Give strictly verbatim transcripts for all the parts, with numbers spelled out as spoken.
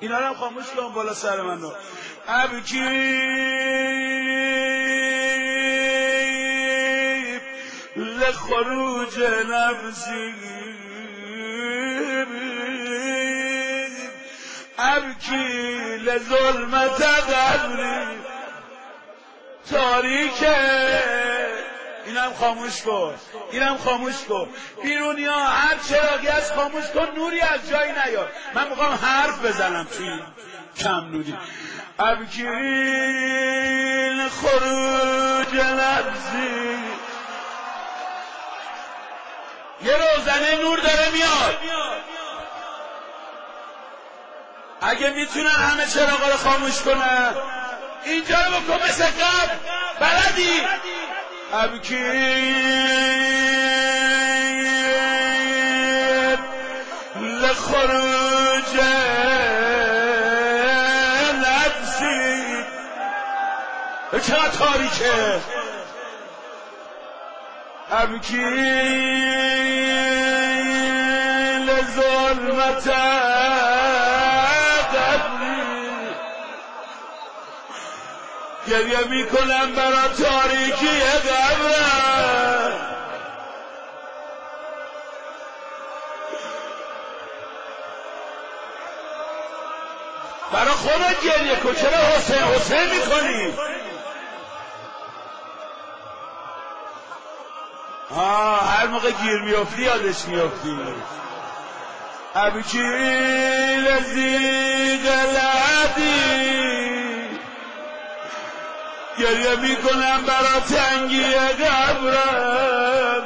اینا رو هم خاموش کن بالا سر من رو. ابکی لخروج نفسی ابکی لظلمت قبری تاریکه. اینم خاموش کن، اینم خاموش کن. بیرونی ها هر چراغی از خاموش کن، نوری از جایی نیاد. من میخوام حرف بزنم توی کم نوری. ابکیل خروج نفسی. یه روزنه نور داره میاد. اگه میتونن همه چراغا رو خاموش کنن اینجا رو بکن مثل قبل. بلدی ابکیل لخروج نفسی. چقدر تاریکه. ابکیل ظلمت قبری. گریه میکنم برا تاریکی قبرم. برا خودت گریه کن. چرا حسین حسین میکنی؟ آه هر موقع گیر میافتی یادش میافتی. ابکیل زیغ لعدی. گریه میکنم برا تنگی قبرم.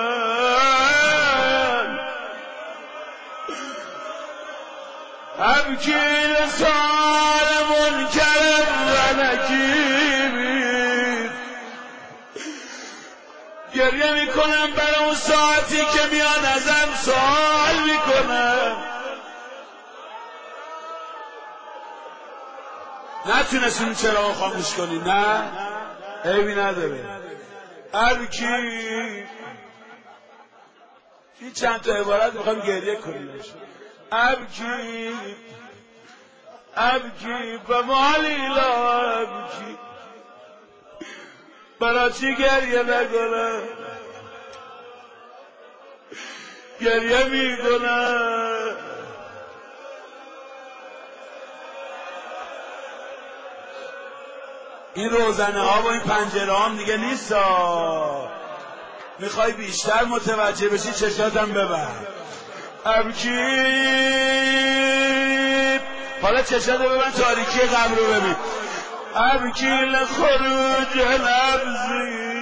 ابکیل سال منکر و نکیر. گریه میکنم برا اون ساعتی که میان ازم سوال میکنم. نتونستیم چرا خاموش کنی؟ نه عیبی نداره. ابکی این چند تا عبارت میخوام گریه کنیم. ابکی ابکی به مالیلا ابکی. برا چی گریه نکنم؟ گریه میکنم. این روزنه ها و این پنجره هم دیگه نیست ها. میخوای بیشتر متوجه بشی چشاتم ببر. ابکی حالا چشاتو ببن تاریکی قبر رو ببین. ابکی لخروج نفسی.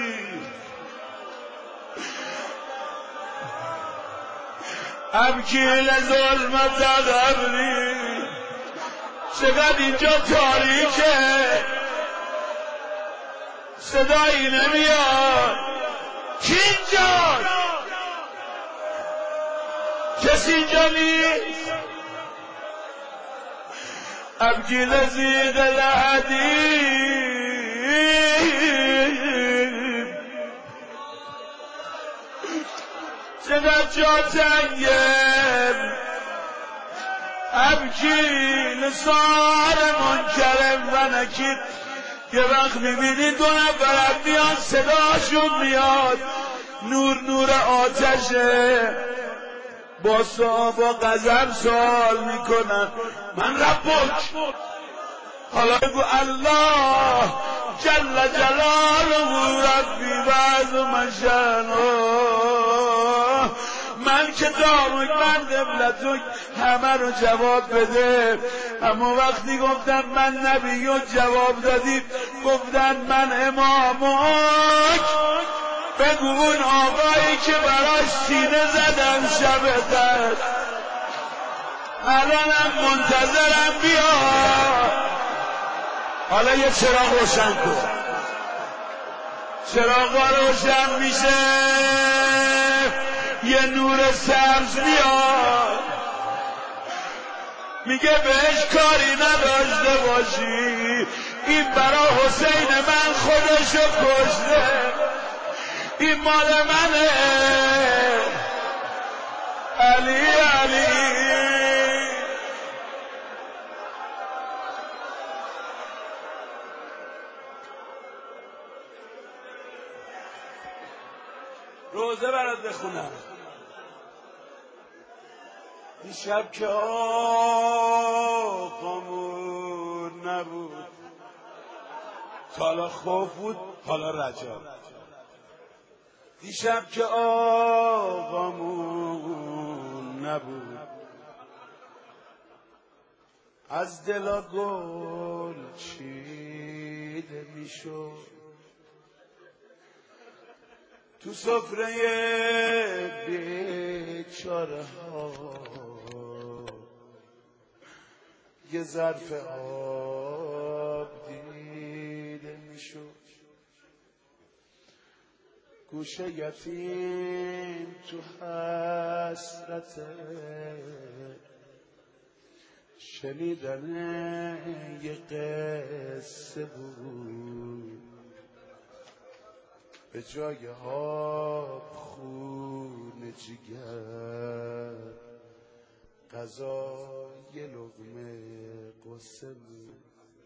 ابکی لظلمت قبری. چقدر اینجا تاریکه. صدایی نمیاد. کی اینجا؟ کسی اینجا نیست؟ ابکی لزیغ الحدید. چقدر جا تنگم. ابکی لسان منکر و نکیر. یه وقت میبینی دو نفرم میاد صداشون میاد. نور نور آتشه. با با غضب سوال میکنن من ربک. حالا بگو الله جل جلاله ربی بعض مشانو. من که دامک من قبلتک همه رو جواب بده. اما وقتی گفتم من نبی و جواب دادی گفتن من امامک. بگو اون آقایی که براش سینه زدم شب قدر الانم منتظرم بیا. حالا یه چراغ روشن کن. چراغ روشن میشه یه نور سبز میاد. میگه بهش کاری نداشته باشی. این برا حسین من خودشو کشته. این مال منه. علی علی روزه برات بخونم. دیشب که آقامون نبود، حالا خوف بود حالا رجا. دیشب که آقامون نبود، از دلا گل چیده میشد، تو سفره بیچاره ها یه ظرف آب دیده میشد. گوشه یتیم تو حسرت شنیدن یه قصه بود، به جای آب خون جگر غذا یه لقمه قصه بود.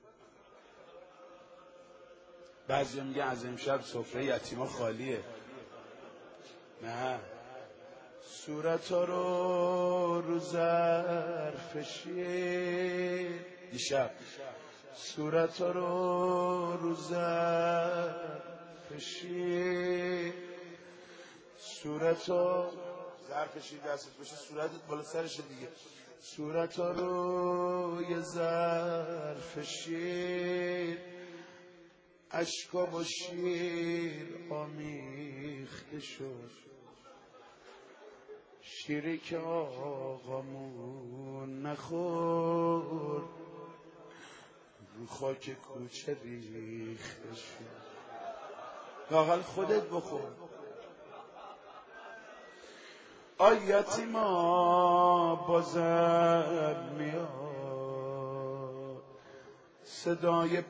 بعضی میگن از امشب سفره یتیما خالیه. نه، صورتا رو رو ظرف شیر دیشب، صورتا رو رو ظرف شیر، صورتا ظرف شیر دستت باشه، صورتت بالا سرش دیگه، صورتا رو یه ظرف شیر، اشکا با شیر آمیخته شد. شیری که آقامون نخور، رو خاک کوچه ریخته شد. لااقل خودت بخور. آی یتیما بازم میاد صدای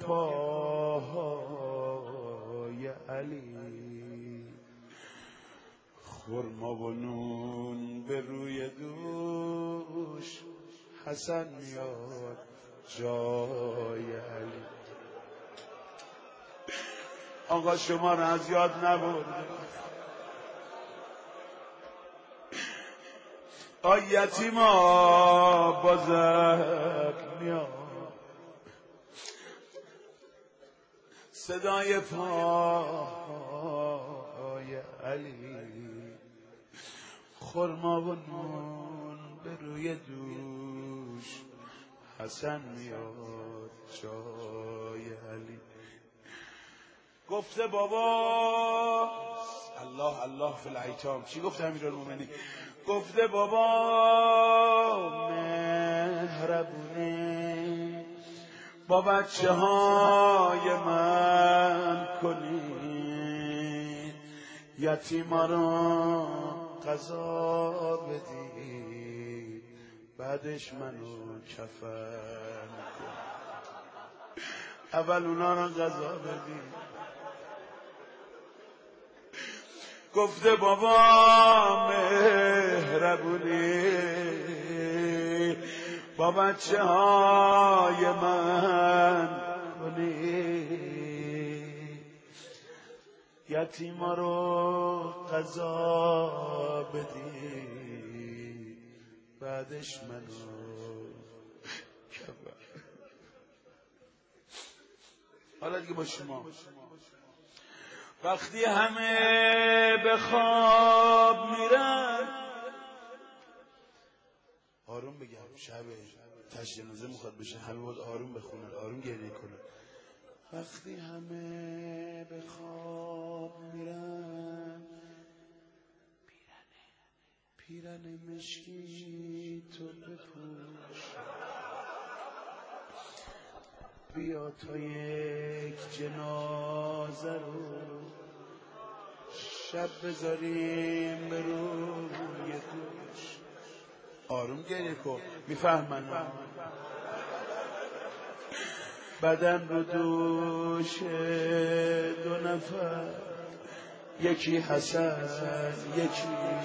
پاهای علی، خرما و نون به روی دوش، حسن میاد جای علی. آقا شما رو از یاد نبرده. آی یتیما بازم میاد صدای پای علی، خرما و نون به روی دوش، حسن میاد جای علی. گفته بابا الله الله فی الایتام. چی گفته امیرالمومنین؟ گفته بابا مهربونی با بچه های من کنی، یتیما رو غذا بدی، بعدش منو کفن کن. اول اونا رو غذا بدی. گفته بابا مهربونی با بچه های من کنی، یتیما رو غذا بدی، بعدش منو کفن. حالا دیگه با شما وقتی همه به خواب میرن، آروم بگم، شب تشنازه میخواد بشه، همه باید آروم بخونن، آروم گریه کنن. وقتی همه به خواب میرن، پیرن مشکی تو بپوش، بیا تا یک جنازه رو شب بذاریم به روی دوش. آروم گریه کن، میفهمن. بدن رو دوش دو نفر، یکی حسن یکی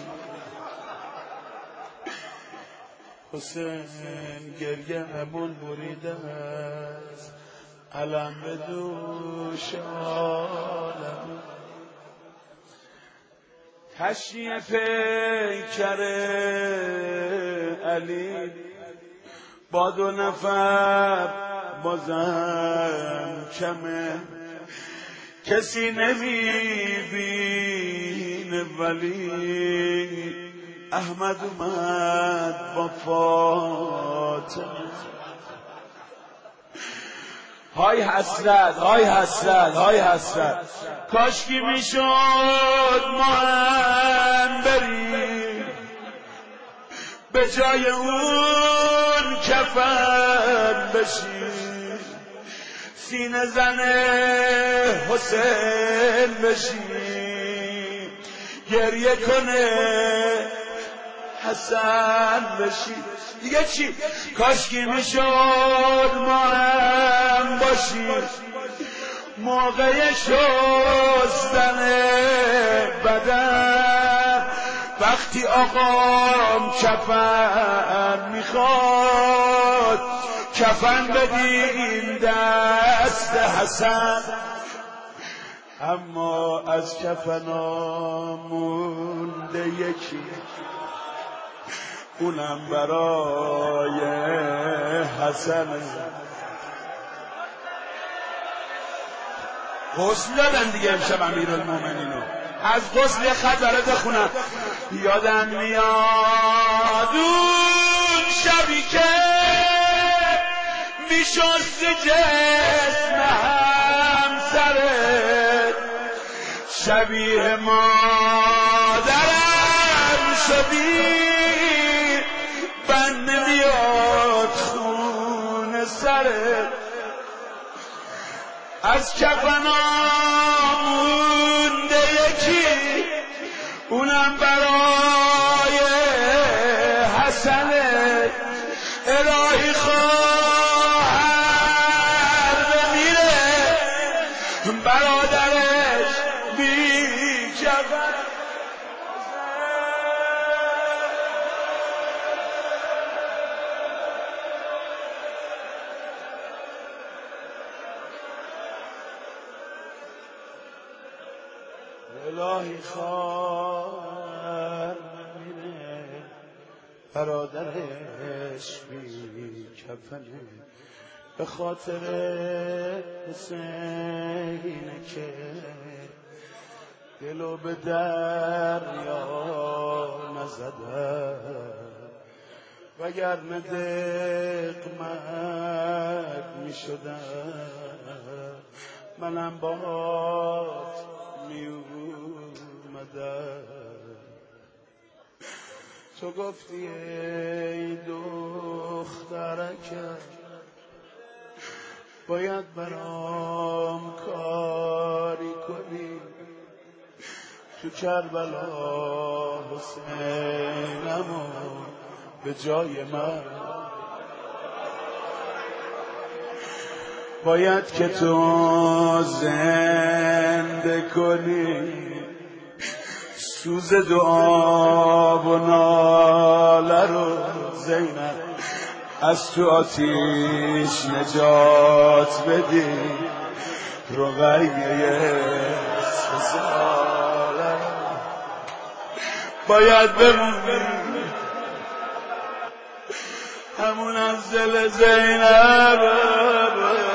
حسین، گریه همون بریده است، علم به دوش عالم. حشی پیکر علی با دو نفر بازم کمه، کسی نمیبینه ولی احمد اومد با فاطمه. های حسرت های حسرت های حسرت، کاشکی میشد ما هم بریم به جای اون کفن بشیم، سینه زن حسین بشیم، گریه کنه حسن بشیم. دیگه چی؟ کاشکی میشد ما هم باشیم موقع شستن بدن، وقتی آقام کفن میخواد کفن بدین دست حسن. اما از کفنا مونده یکی، اونم برای حسن. غسل دادن دیگه امشب امیرالمومنینو. از غسل یه خط برات بخونم. یادم میاد اون شبی که میشست جسم همسرت، شبیه مادرم شدی، بند نمیاد خون سرت. از کفنا مونده یکی، اونم برای حسنه. الهی خواهر بمیره برادرش بی کفن. الهی خواهر بمیره برادرش بی کفنه، به خاطر حسینه که دلو به دریا نزدم، وگرنه دقمت می شدم، منم باهات می اومدم. تو گفتی ای دخترکم باید برام کاری کنی، تو کربلا حسینمو به جای من باید که تو زنده کنی. سوز دعا و ناله رو زینب از تو آتیش نجات بدی، رقیه ساله باید بمونی. همون از دل زینب